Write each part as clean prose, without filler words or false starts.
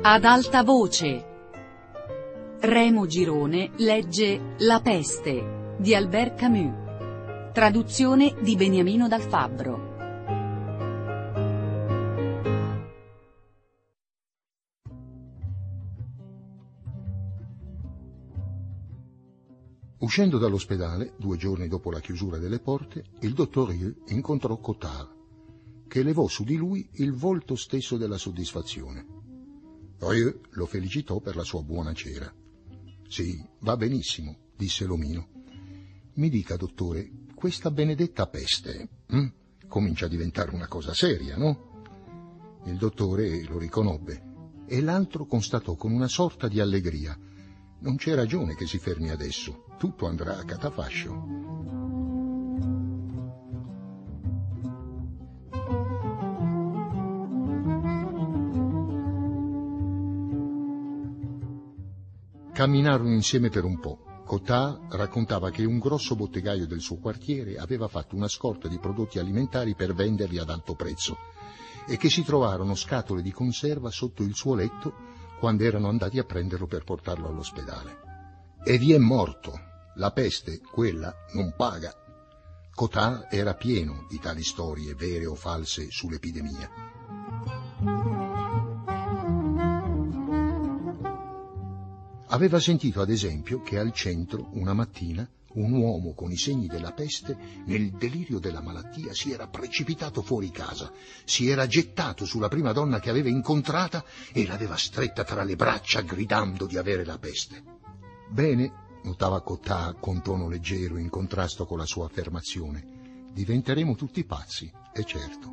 Ad alta voce. Remo Girone legge La peste di Albert Camus. Traduzione di Beniamino Dal Fabbro. Uscendo dall'ospedale, 2 giorni dopo la chiusura delle porte, il dottor Rieu incontrò Cottard, che levò su di lui il volto stesso della soddisfazione. Rieu lo felicitò per la sua buona cera. «Sì, va benissimo», disse l'omino. «Mi dica, dottore, questa benedetta peste comincia a diventare una cosa seria, no?» Il dottore lo riconobbe e l'altro constatò con una sorta di allegria: «Non c'è ragione che si fermi adesso, tutto andrà a catafascio». Camminarono insieme per un po'. Cottard raccontava che un grosso bottegaio del suo quartiere aveva fatto una scorta di prodotti alimentari per venderli ad alto prezzo e che si trovarono scatole di conserva sotto il suo letto quando erano andati a prenderlo per portarlo all'ospedale. «E vi è morto. La peste, quella, non paga». Cottard era pieno di tali storie, vere o false, sull'epidemia. Aveva sentito, ad esempio, che al centro, una mattina, un uomo con i segni della peste, nel delirio della malattia, si era precipitato fuori casa, si era gettato sulla prima donna che aveva incontrata e l'aveva stretta tra le braccia, gridando di avere la peste. «Bene», notava Cottard con tono leggero, in contrasto con la sua affermazione, «diventeremo tutti pazzi, è certo».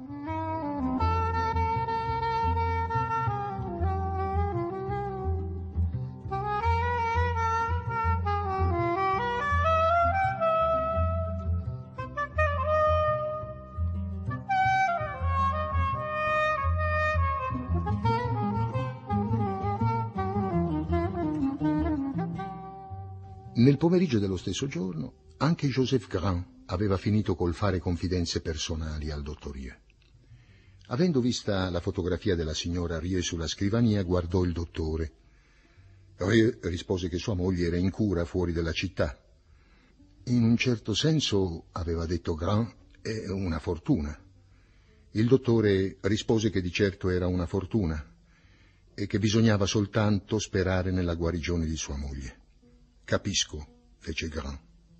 Nel pomeriggio dello stesso giorno, anche Joseph Grand aveva finito col fare confidenze personali al dottor Rieu. Avendo vista la fotografia della signora Rieu sulla scrivania, guardò il dottore. Rieu rispose che sua moglie era in cura fuori dalla città. «In un certo senso», aveva detto Grand, «è una fortuna». Il dottore rispose che di certo era una fortuna e che bisognava soltanto sperare nella guarigione di sua moglie. «Capisco», fece Grand.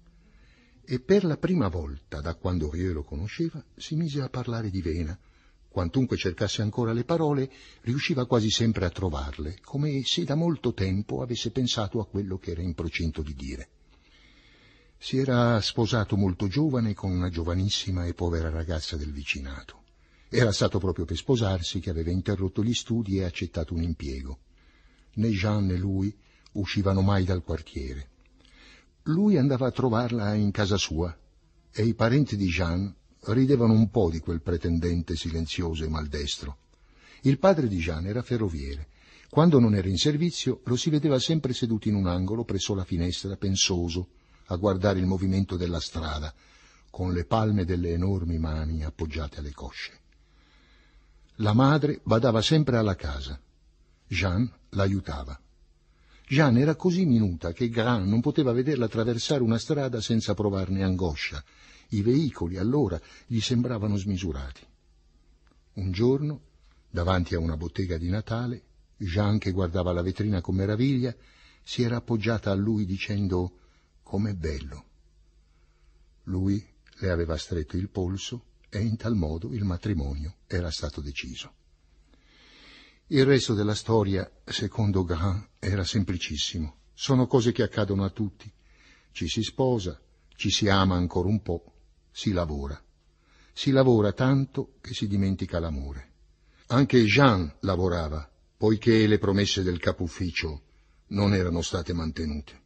E per la prima volta, da quando Rieu lo conosceva, si mise a parlare di Vena. Quantunque cercasse ancora le parole, riusciva quasi sempre a trovarle, come se da molto tempo avesse pensato a quello che era in procinto di dire. Si era sposato molto giovane con una giovanissima e povera ragazza del vicinato. Era stato proprio per sposarsi che aveva interrotto gli studi e accettato un impiego. Né Jean né lui uscivano mai dal quartiere. Lui andava a trovarla in casa sua e i parenti di Jean ridevano un po' di quel pretendente silenzioso e maldestro. Il padre di Jean era ferroviere. Quando non era in servizio lo si vedeva sempre seduto in un angolo presso la finestra, pensoso, a guardare il movimento della strada, con le palme delle enormi mani appoggiate alle cosce. La madre badava sempre alla casa. Jean l'aiutava. Jeanne era così minuta che Grand non poteva vederla attraversare una strada senza provarne angoscia. I veicoli, allora, gli sembravano smisurati. Un giorno, davanti a una bottega di Natale, Jeanne, che guardava la vetrina con meraviglia, si era appoggiata a lui dicendo «Com'è bello». Lui le aveva stretto il polso e in tal modo il matrimonio era stato deciso. Il resto della storia, secondo Grand, era semplicissimo. Sono cose che accadono a tutti. Ci si sposa, ci si ama ancora un po', si lavora. Si lavora tanto che si dimentica l'amore. Anche Jean lavorava, poiché le promesse del capo ufficio non erano state mantenute.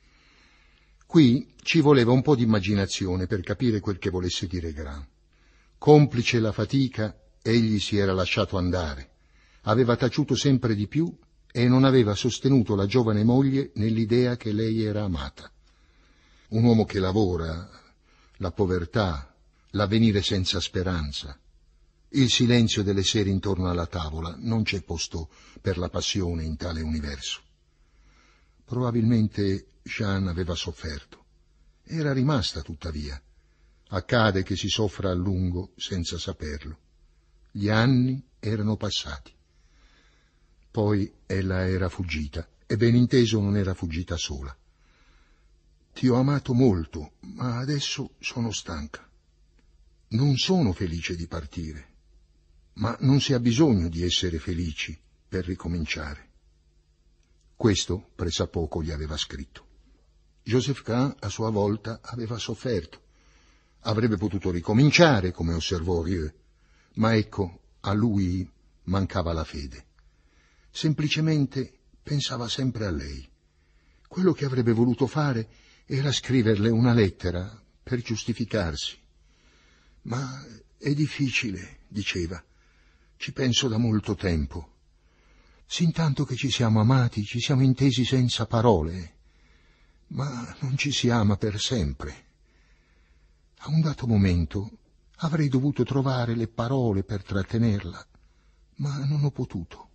Qui ci voleva un po' di immaginazione per capire quel che volesse dire Grand. Complice la fatica, egli si era lasciato andare. Aveva taciuto sempre di più e non aveva sostenuto la giovane moglie nell'idea che lei era amata. Un uomo che lavora, la povertà, l'avvenire senza speranza. Il silenzio delle sere intorno alla tavola, non c'è posto per la passione in tale universo. Probabilmente Jeanne aveva sofferto. Era rimasta, tuttavia. Accade che si soffra a lungo senza saperlo. Gli anni erano passati. Poi ella era fuggita, e ben inteso non era fuggita sola. Ti ho amato molto, ma adesso sono stanca. Non sono felice di partire, ma non si ha bisogno di essere felici per ricominciare. Questo pressappoco gli aveva scritto. Joseph Grant, a sua volta, aveva sofferto. Avrebbe potuto ricominciare, come osservò Rieu, ma ecco, a lui mancava la fede. Semplicemente pensava sempre a lei. Quello che avrebbe voluto fare era scriverle una lettera per giustificarsi. Ma è difficile, diceva. Ci penso da molto tempo. Sintanto che ci siamo amati, ci siamo intesi senza parole, ma non ci si ama per sempre. A un dato momento avrei dovuto trovare le parole per trattenerla, ma non ho potuto.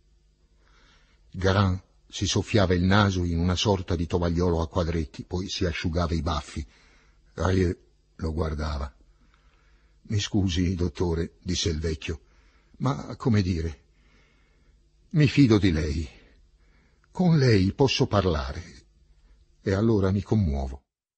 Grant si soffiava il naso in una sorta di tovagliolo a quadretti, poi si asciugava i baffi. Rieu lo guardava. «Mi scusi, dottore», disse il vecchio, «ma come dire, mi fido di lei. Con lei posso parlare e allora mi commuovo».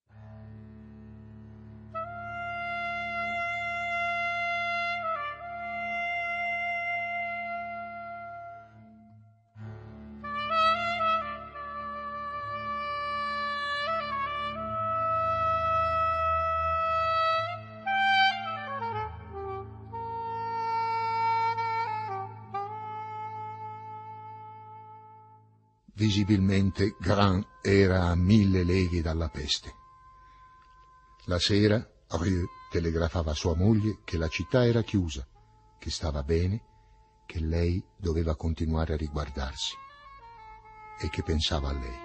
Visibilmente Grant era a 1000 leghe dalla peste. La sera Rieu telegrafava a sua moglie che la città era chiusa, che stava bene, che lei doveva continuare a riguardarsi e che pensava a lei.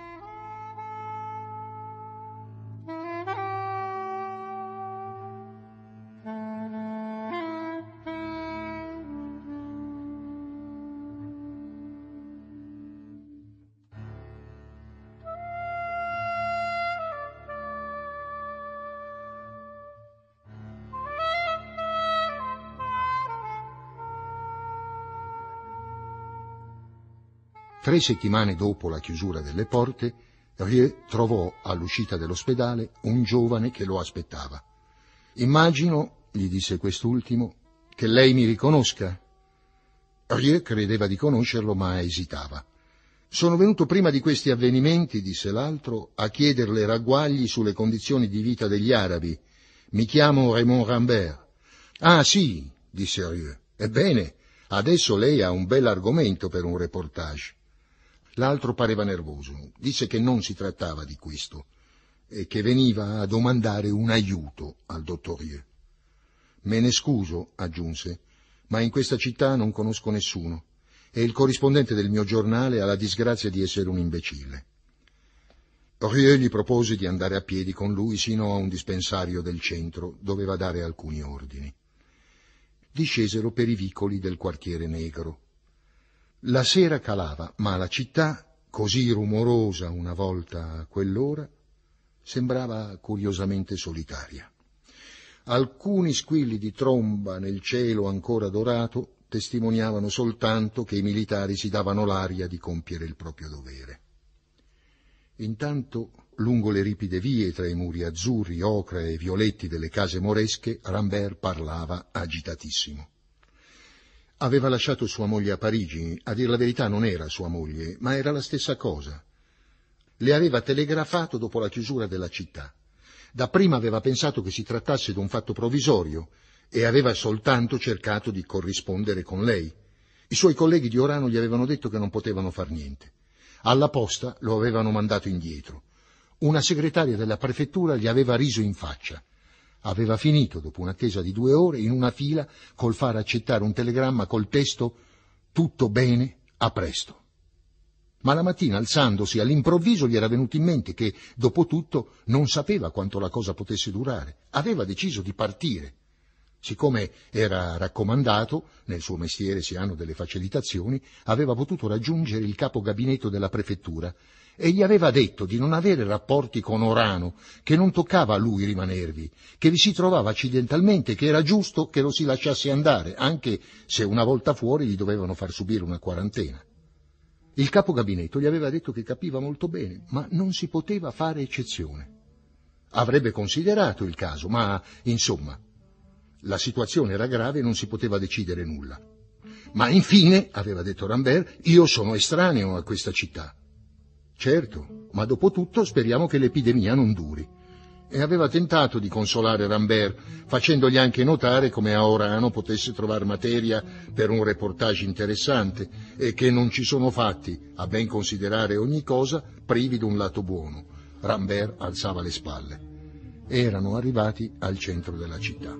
Tre settimane dopo la chiusura delle porte, Rieu trovò all'uscita dell'ospedale un giovane che lo aspettava. «Immagino», gli disse quest'ultimo, «che lei mi riconosca». Rieu credeva di conoscerlo, ma esitava. «Sono venuto prima di questi avvenimenti», disse l'altro, «a chiederle ragguagli sulle condizioni di vita degli arabi. Mi chiamo Raymond Rambert». «Ah, sì», disse Rieu. «Ebbene, adesso lei ha un bel argomento per un reportage». L'altro pareva nervoso, disse che non si trattava di questo e che veniva a domandare un aiuto al dottor Rieu. «Me ne scuso», aggiunse, «ma in questa città non conosco nessuno e il corrispondente del mio giornale ha la disgrazia di essere un imbecille». Rieu gli propose di andare a piedi con lui sino a un dispensario del centro, doveva dare alcuni ordini. Discesero per i vicoli del quartiere negro. La sera calava, ma la città, così rumorosa una volta a quell'ora, sembrava curiosamente solitaria. Alcuni squilli di tromba nel cielo ancora dorato testimoniavano soltanto che i militari si davano l'aria di compiere il proprio dovere. Intanto, lungo le ripide vie tra i muri azzurri, ocra e violetti delle case moresche, Rambert parlava agitatissimo. Aveva lasciato sua moglie a Parigi, a dir la verità non era sua moglie, ma era la stessa cosa. Le aveva telegrafato dopo la chiusura della città. Dapprima aveva pensato che si trattasse di un fatto provvisorio e aveva soltanto cercato di corrispondere con lei. I suoi colleghi di Orano gli avevano detto che non potevano far niente. Alla posta lo avevano mandato indietro. Una segretaria della prefettura gli aveva riso in faccia. Aveva finito, dopo un'attesa di 2 ore, in una fila col far accettare un telegramma col testo «Tutto bene, a presto». Ma la mattina, alzandosi, all'improvviso gli era venuto in mente che, dopo tutto, non sapeva quanto la cosa potesse durare. Aveva deciso di partire. Siccome era raccomandato, nel suo mestiere si hanno delle facilitazioni, aveva potuto raggiungere il capo gabinetto della prefettura e gli aveva detto di non avere rapporti con Orano, che non toccava a lui rimanervi, che vi si trovava accidentalmente, che era giusto che lo si lasciasse andare, anche se una volta fuori gli dovevano far subire una quarantena. Il capo gabinetto gli aveva detto che capiva molto bene, ma non si poteva fare eccezione. Avrebbe considerato il caso, ma, insomma, la situazione era grave e non si poteva decidere nulla. Ma infine, aveva detto Rambert, io sono estraneo a questa città. Certo, ma dopo tutto speriamo che l'epidemia non duri. E aveva tentato di consolare Rambert, facendogli anche notare come a Orano potesse trovare materia per un reportage interessante e che non ci sono fatti, a ben considerare ogni cosa, privi d'un lato buono. Rambert alzava le spalle. Erano arrivati al centro della città.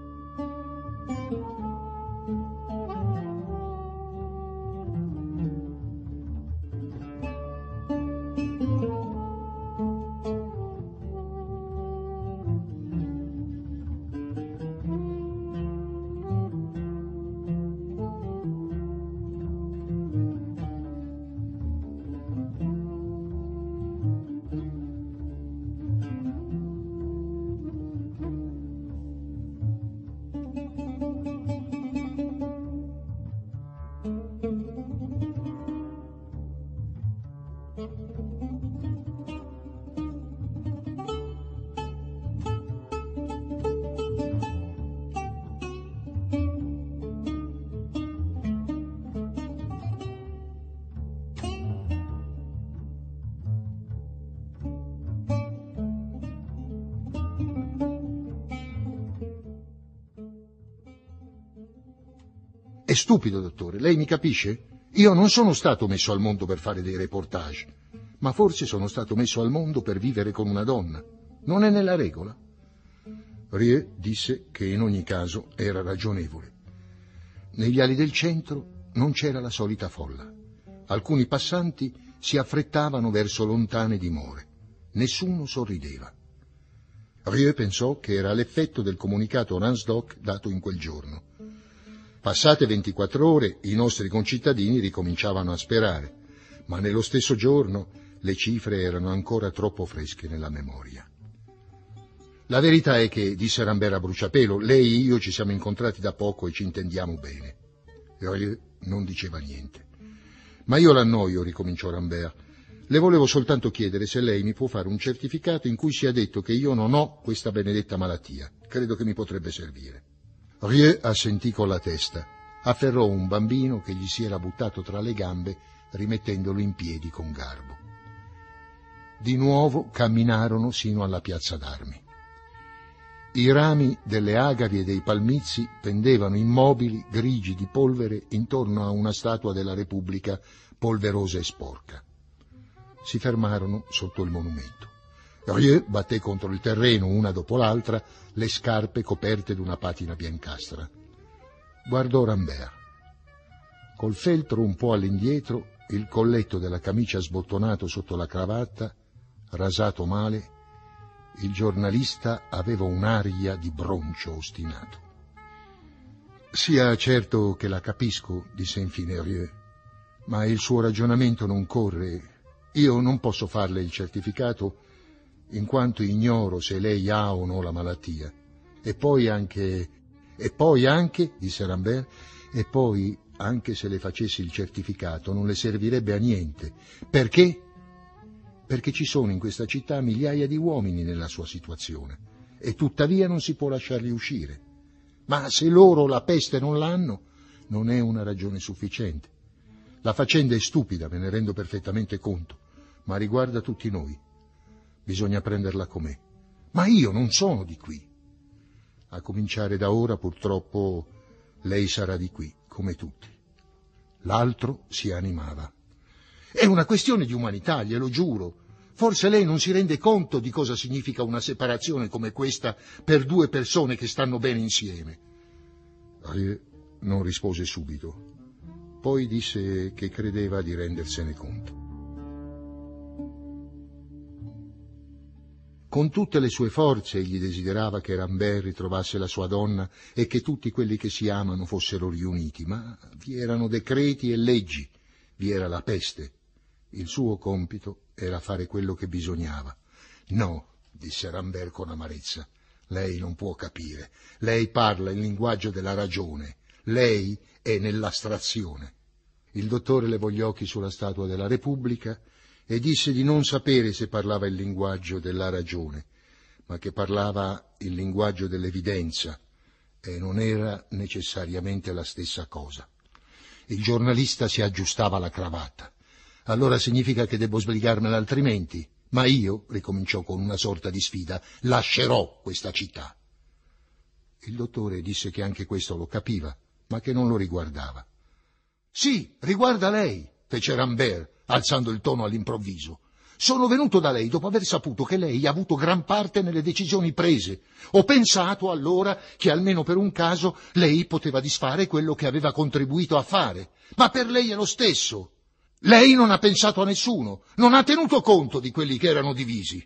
È stupido, dottore, lei mi capisce? Io non sono stato messo al mondo per fare dei reportage, ma forse sono stato messo al mondo per vivere con una donna. Non è nella regola? Rieu disse che in ogni caso era ragionevole. Negli ali del centro non c'era la solita folla. Alcuni passanti si affrettavano verso lontane dimore. Nessuno sorrideva. Rieu pensò che era l'effetto del comunicato Ransdok dato in quel giorno. Passate 24 ore i nostri concittadini ricominciavano a sperare, ma nello stesso giorno le cifre erano ancora troppo fresche nella memoria. La verità è che, disse Rambert a bruciapelo, lei e io ci siamo incontrati da poco e ci intendiamo bene. Rieu non diceva niente. Ma io l'annoio, ricominciò Rambert. Le volevo soltanto chiedere se lei mi può fare un certificato in cui sia detto che io non ho questa benedetta malattia. Credo che mi potrebbe servire. Rieu assentì con la testa, afferrò un bambino che gli si era buttato tra le gambe, rimettendolo in piedi con garbo. Di nuovo camminarono sino alla piazza d'armi. I rami delle agavi e dei palmizi pendevano immobili, grigi di polvere, intorno a una statua della Repubblica polverosa e sporca. Si fermarono sotto il monumento. Rieu batté contro il terreno, una dopo l'altra, le scarpe coperte d'una patina biancastra. Guardò Rambert. Col feltro un po' all'indietro, il colletto della camicia sbottonato sotto la cravatta, rasato male, il giornalista aveva un'aria di broncio ostinato. Sia certo che la capisco, disse infine Rieu, ma il suo ragionamento non corre. Io non posso farle il certificato in quanto ignoro se lei ha o no la malattia. E poi anche, disse Rambert, e poi anche se le facessi il certificato non le servirebbe a niente. Perché? Perché ci sono in questa città migliaia di uomini nella sua situazione e tuttavia non si può lasciarli uscire. Ma se loro la peste non l'hanno, non è una ragione sufficiente. La faccenda è stupida, me ne rendo perfettamente conto, ma riguarda tutti noi. Bisogna prenderla com'è. Ma io non sono di qui. A cominciare da ora, purtroppo, lei sarà di qui, come tutti. L'altro si animava. È una questione di umanità, glielo giuro. Forse lei non si rende conto di cosa significa una separazione come questa per due persone che stanno bene insieme. Rieu non rispose subito. Poi disse che credeva di rendersene conto. Con tutte le sue forze egli desiderava che Rambert ritrovasse la sua donna e che tutti quelli che si amano fossero riuniti, ma vi erano decreti e leggi, vi era la peste. Il suo compito era fare quello che bisognava. No, disse Rambert con amarezza, lei non può capire, lei parla il linguaggio della ragione, lei è nell'astrazione. Il dottore levò gli occhi sulla statua della Repubblica e disse di non sapere se parlava il linguaggio della ragione, ma che parlava il linguaggio dell'evidenza, e non era necessariamente la stessa cosa. Il giornalista si aggiustava la cravatta. Allora significa che devo sbrigarmela altrimenti, ma io, ricominciò con una sorta di sfida, lascerò questa città. Il dottore disse che anche questo lo capiva, ma che non lo riguardava. Sì, riguarda lei, fece Rambert, alzando il tono all'improvviso. Sono venuto da lei dopo aver saputo che lei ha avuto gran parte nelle decisioni prese. Ho pensato allora che almeno per un caso lei poteva disfare quello che aveva contribuito a fare. Ma per lei è lo stesso. Lei non ha pensato a nessuno, non ha tenuto conto di quelli che erano divisi.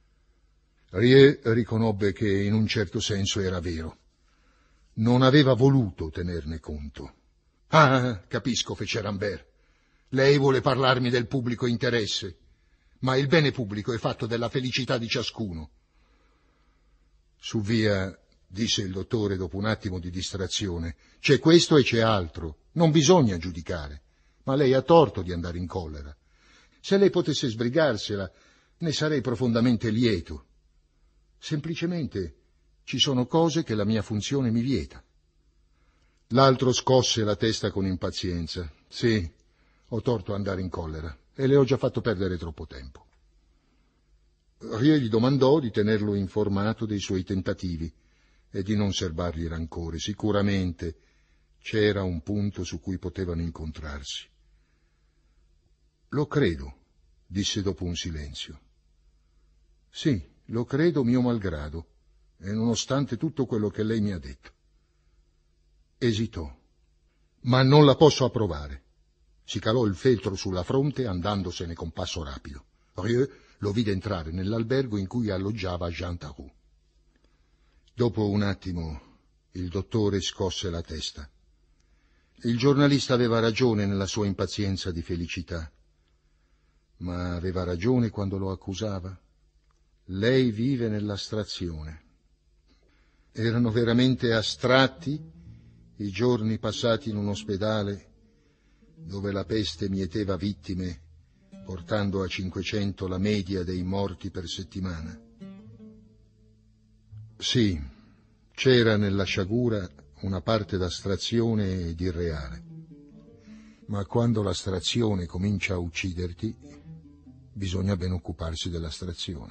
Rieu riconobbe che in un certo senso era vero. Non aveva voluto tenerne conto. Ah, capisco, fece Rambert. Lei vuole parlarmi del pubblico interesse, ma il bene pubblico è fatto della felicità di ciascuno. Su via, disse il dottore dopo un attimo di distrazione, c'è questo e c'è altro, non bisogna giudicare, ma lei ha torto di andare in collera. Se lei potesse sbrigarsela, ne sarei profondamente lieto. Semplicemente ci sono cose che la mia funzione mi vieta. L'altro scosse la testa con impazienza. Sì, ho torto a andare in collera e le ho già fatto perdere troppo tempo. Rieu gli domandò di tenerlo informato dei suoi tentativi e di non serbargli rancore. Sicuramente c'era un punto su cui potevano incontrarsi. Lo credo, disse dopo un silenzio. Sì, lo credo mio malgrado, e nonostante tutto quello che lei mi ha detto. Esitò. Ma non la posso approvare. Si calò il feltro sulla fronte andandosene con passo rapido. Rieu lo vide entrare nell'albergo in cui alloggiava Jean Taroux. Dopo un attimo il dottore scosse la testa. Il giornalista aveva ragione nella sua impazienza di felicità, ma aveva ragione quando lo accusava. Lei vive nell'astrazione. Erano veramente astratti i giorni passati in un ospedale dove la peste mieteva vittime, portando a 500 la media dei morti per settimana. Sì, c'era nella sciagura una parte d'astrazione ed irreale, ma quando l'astrazione comincia a ucciderti, bisogna ben occuparsi dell'astrazione.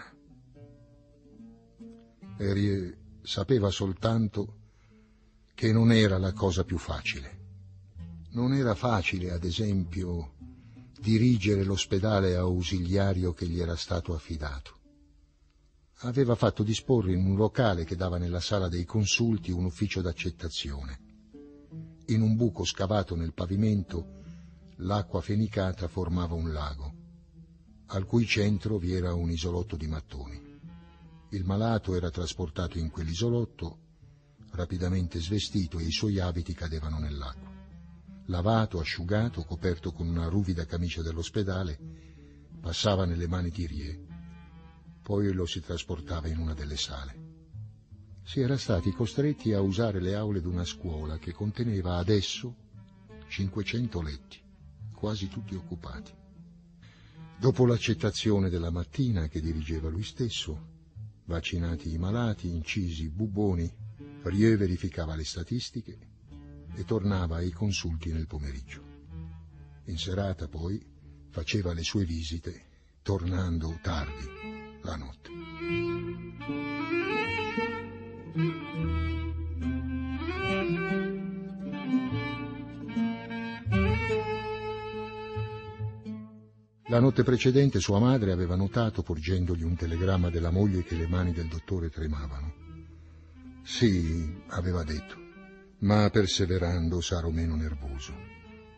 E Rieu sapeva soltanto che non era la cosa più facile. Non era facile, ad esempio, dirigere l'ospedale ausiliario che gli era stato affidato. Aveva fatto disporre in un locale che dava nella sala dei consulti un ufficio d'accettazione. In un buco scavato nel pavimento, l'acqua fenicata formava un lago, al cui centro vi era un isolotto di mattoni. Il malato era trasportato in quell'isolotto, rapidamente svestito, e i suoi abiti cadevano nell'acqua. Lavato, asciugato, coperto con una ruvida camicia dell'ospedale, passava nelle mani di Rieu. Poi lo si trasportava in una delle sale. Si era stati costretti a usare le aule di una scuola che conteneva adesso 500 letti, quasi tutti occupati. Dopo l'accettazione della mattina che dirigeva lui stesso, vaccinati i malati, incisi i bubboni, Rieu verificava le statistiche e tornava ai consulti nel pomeriggio. In serata poi faceva le sue visite, tornando tardi la notte. La notte precedente sua madre aveva notato, porgendogli un telegramma della moglie, che le mani del dottore tremavano. Sì, aveva detto, ma perseverando sarò meno nervoso.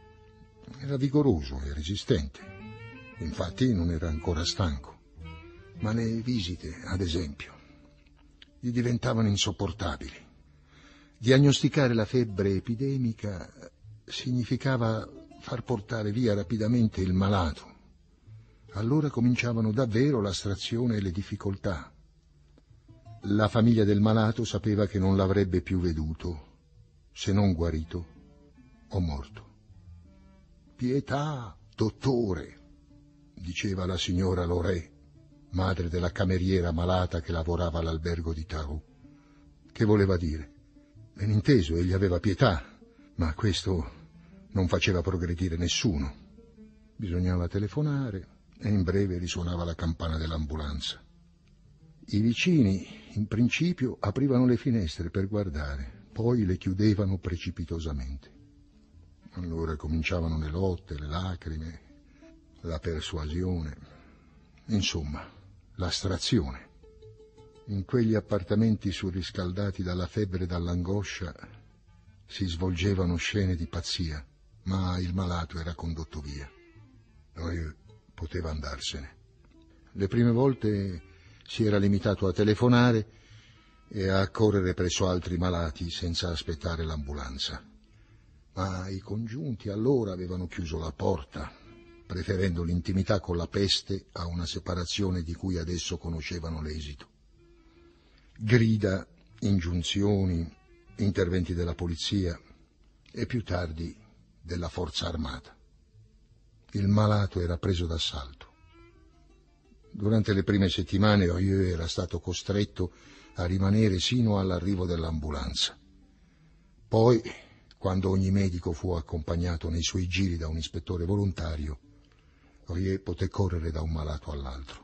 Era vigoroso e resistente, infatti non era ancora stanco. Ma le visite, ad esempio, gli diventavano insopportabili. Diagnosticare la febbre epidemica significava far portare via rapidamente il malato. Allora cominciavano davvero l'astrazione e le difficoltà. La famiglia del malato sapeva che non l'avrebbe più veduto, se non guarito o morto. «Pietà, dottore», diceva la signora Loré, madre della cameriera malata che lavorava all'albergo di Tarou. Che voleva dire? Ben inteso, egli aveva pietà, ma questo non faceva progredire nessuno. Bisognava telefonare e in breve risuonava la campana dell'ambulanza. I vicini, in principio, aprivano le finestre per guardare, poi le chiudevano precipitosamente. Allora cominciavano le lotte, le lacrime, la persuasione, insomma, l'astrazione. In quegli appartamenti surriscaldati dalla febbre e dall'angoscia si svolgevano scene di pazzia, ma il malato era condotto via. Noi poteva andarsene. Le prime volte si era limitato a telefonare e a correre presso altri malati senza aspettare l'ambulanza. Ma i congiunti allora avevano chiuso la porta, preferendo l'intimità con la peste a una separazione di cui adesso conoscevano l'esito. Grida, ingiunzioni, interventi della polizia e più tardi della forza armata. Il malato era preso d'assalto. Durante le prime settimane Rieu era stato costretto a rimanere sino all'arrivo dell'ambulanza. Poi, quando ogni medico fu accompagnato nei suoi giri da un ispettore volontario, Rieu poté correre da un malato all'altro.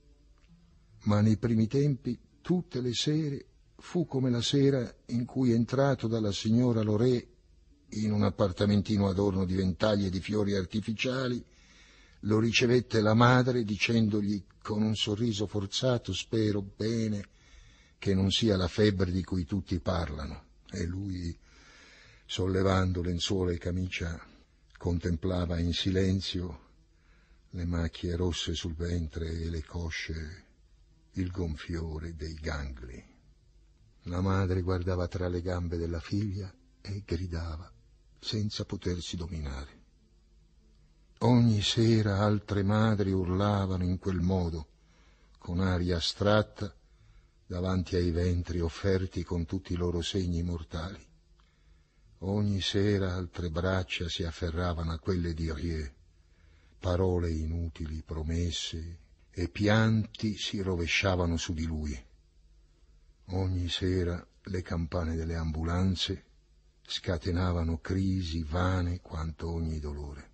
Ma nei primi tempi, tutte le sere, fu come la sera in cui, entrato dalla signora Loré in un appartamentino adorno di ventagli e di fiori artificiali, lo ricevette la madre dicendogli con un sorriso forzato: «Spero bene che non sia la febbre di cui tutti parlano». E lui, sollevando lenzuola e camicia, contemplava in silenzio le macchie rosse sul ventre e le cosce, il gonfiore dei gangli. La madre guardava tra le gambe della figlia e gridava senza potersi dominare. Ogni sera altre madri urlavano in quel modo, con aria astratta, davanti ai ventri offerti con tutti i loro segni mortali. Ogni sera altre braccia si afferravano a quelle di Rieu, parole inutili, promesse e pianti si rovesciavano su di lui. Ogni sera le campane delle ambulanze scatenavano crisi vane quanto ogni dolore.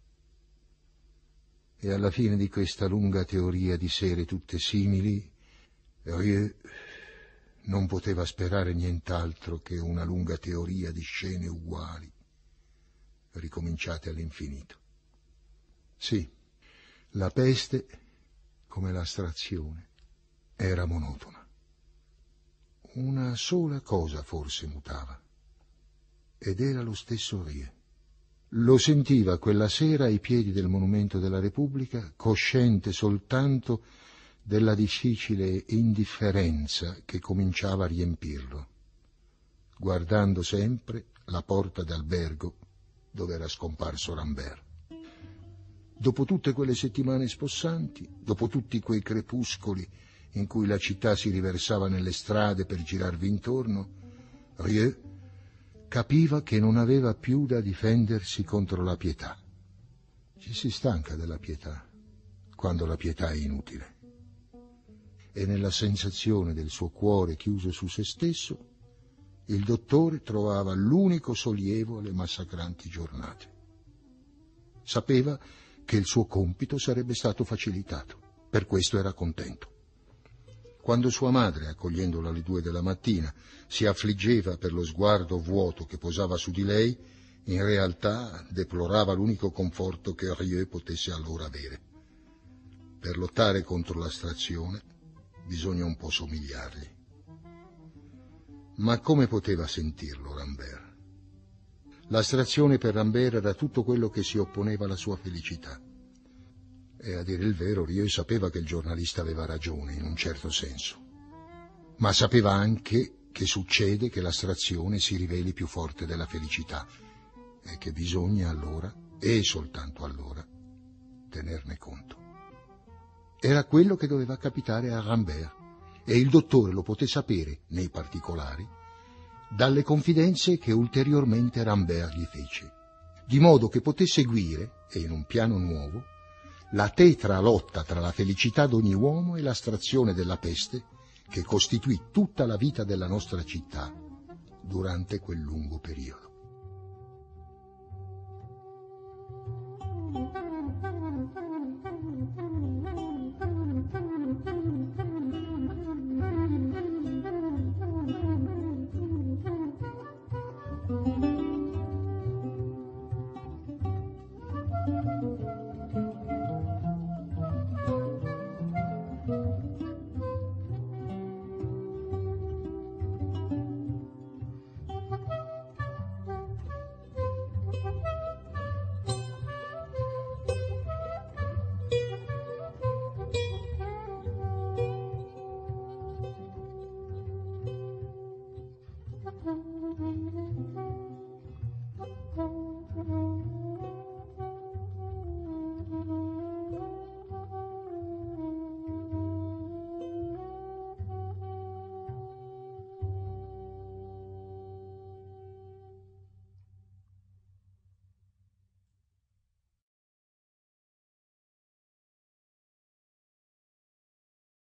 E alla fine di questa lunga teoria di sere tutte simili, Rieu non poteva sperare nient'altro che una lunga teoria di scene uguali, ricominciate all'infinito. Sì, la peste, come l'astrazione, era monotona. Una sola cosa forse mutava, ed era lo stesso Rieu. Lo sentiva quella sera ai piedi del monumento della Repubblica, cosciente soltanto della difficile indifferenza che cominciava a riempirlo, guardando sempre la porta d'albergo dove era scomparso Rambert. Dopo tutte quelle settimane spossanti, dopo tutti quei crepuscoli in cui la città si riversava nelle strade per girarvi intorno, Rieu capiva che non aveva più da difendersi contro la pietà. Ci si stanca della pietà quando la pietà è inutile. E nella sensazione del suo cuore chiuso su se stesso, il dottore trovava l'unico sollievo alle massacranti giornate. Sapeva che il suo compito sarebbe stato facilitato, per questo era contento. Quando sua madre, accogliendola alle 2 della mattina, si affliggeva per lo sguardo vuoto che posava su di lei, in realtà deplorava l'unico conforto che Rieu potesse allora avere. Per lottare contro l'astrazione bisogna un po' somigliargli. Ma come poteva sentirlo Rambert? L'astrazione per Rambert era tutto quello che si opponeva alla sua felicità. E a dire il vero, Rieu sapeva che il giornalista aveva ragione, in un certo senso. Ma sapeva anche che succede che l'astrazione si riveli più forte della felicità e che bisogna allora, e soltanto allora, tenerne conto. Era quello che doveva capitare a Rambert, e il dottore lo poté sapere, nei particolari, dalle confidenze che ulteriormente Rambert gli fece, di modo che poté seguire, e in un piano nuovo, la tetra lotta tra la felicità d'ogni uomo e l'astrazione della peste che costituì tutta la vita della nostra città durante quel lungo periodo.